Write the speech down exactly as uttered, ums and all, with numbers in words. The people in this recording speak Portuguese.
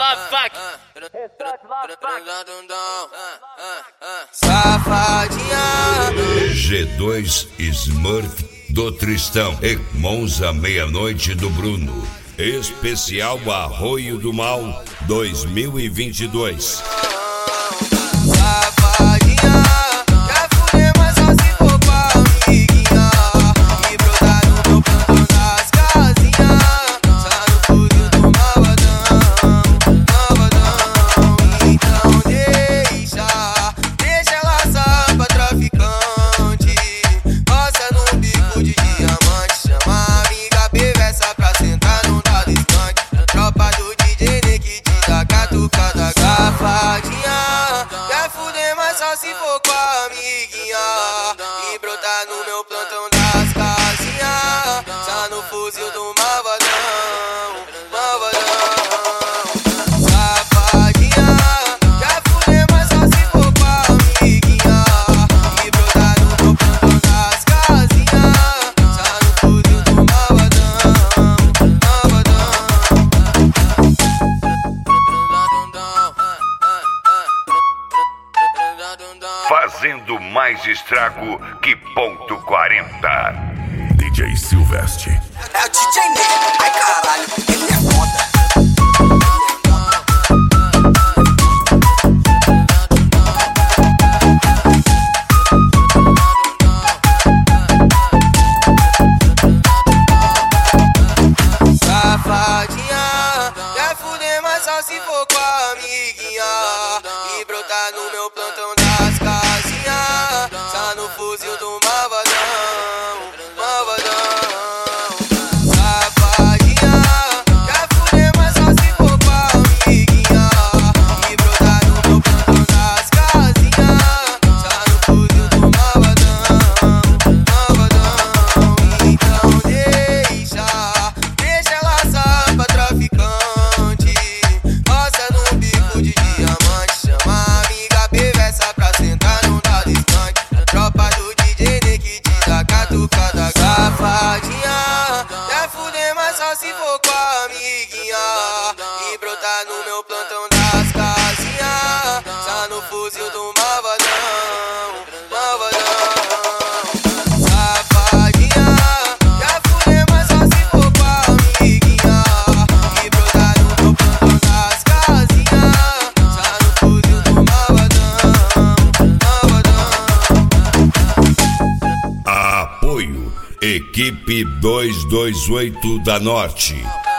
love fuck. Safadinha. G dois Smurf do Tristão e Monza Meia-Noite do Bruno. Especial Arroio do Mal dois mil e vinte e dois. Só se for com a amiguinha e brotar no meu plantão das casinhas, só no fuzil do malvadão, malvadão. Safadinha, já fudeu, mas só se for com a amiguinha e brotar no meu plantão das casinhas, só no fuzil do malvadão, malvadão. Fazendo mais estrago que ponto quarenta. D J Silvestre. É o D J Negro, ai caralho, ele é foda. Safadinha, já fudeu, mas só se for com a amiguinha e brotar no meu plantão das casinhas, só no fuzil do malvadão, malvadão. Safadinha, já fudeu, mas só se for com a amiguinha e brotar no meu plantão das casinhas, só no fuzil do malvadão, malvadão. Então deixa, deixa ela só pra traficante, roça no bico de diamante, chama a amiga perversa pra sentar no dado estante. A tropa do D J Nick te dá catucada. Safadinha, já fudeu, mas só se for com a amiguinha e brotar no meu plantão das casinhas, só no fuzil do malvadão, malvadão. Safadinha, já fudeu, mas só se for com a amiguinha e brotar no meu plantão das casinhas, só no fuzil do malvadão, malvadão. Apoio Equipe duzentos e vinte e oito da Norte.